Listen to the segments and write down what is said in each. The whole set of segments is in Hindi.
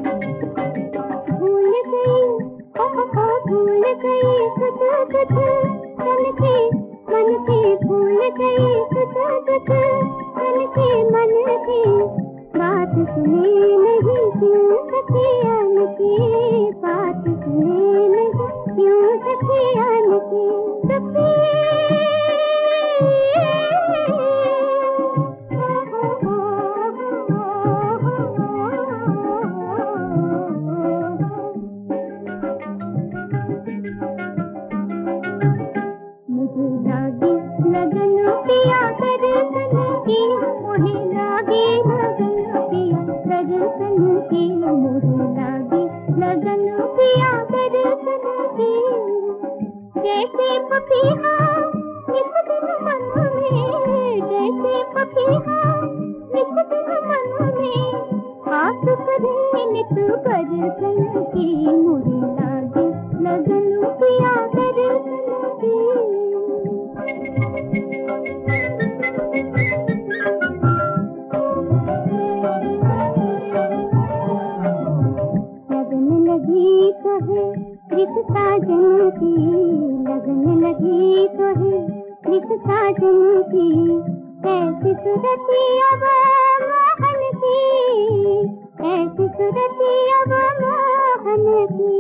भूल गई, भूल गई कुछ कुछ तन के मन के, भूल गई कुछ कुछ तन के मन के, बात सुने नहीं क्यों सखियन की, बात सुने नहीं क्यों सखियन की, मुझे लागी लगन पिया दर्शन की, मुझे लागी लगन पिया दर्शन की, मुझे लागी लगन पिया दर्शन की, जैसे पपीहा नित दिन मन में, जैसे पपीहा नित दिन मन में, आस करे नित दर्शन की, मुझे लागी लगन पिया दर्शन की। लगन लगी तो है प्रीत साजन की, लगन लगी तो है प्रीत साजन की, ऐसी सूरती अब मोहन की, ऐसी सूरती अब मोहन की,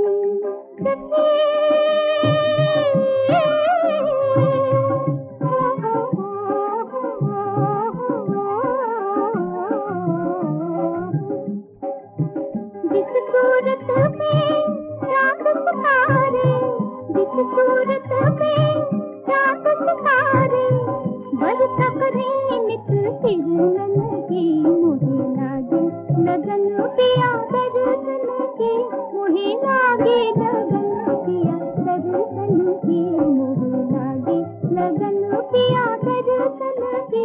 जिस सूरत में चाँद सितारे, जिस सूरत में चाँद सितारे, बरसा करे नित किरणन की, मुझे लागे लगन पिया दर्शन की, मुझे लागे लगन पिया दर्शन की, मुझे लागे लगन पिया दर्शन की।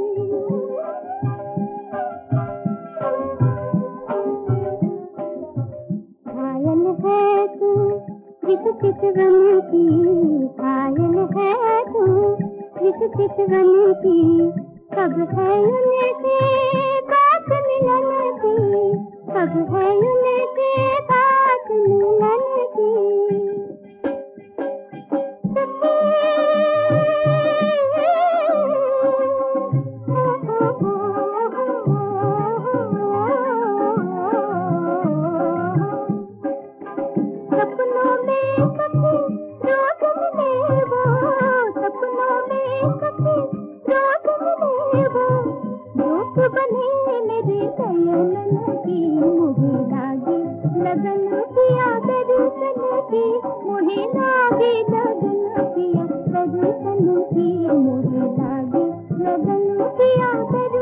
घायल है तू इस चितवन की, घायल है तू इस चितवन की, कब है उनके बात मिलन की, कब है उनके बात मिलन की, सपनों में कभी रोज मिले वो, सपनों में कभी रोज मिले वो, रूप बने मेरे सयनन की, मुझे लागे लगन पिया दर्शन की, मुझे लागे लगन पिया दर्शन की, मुझे लागे लगन पिया दर्शन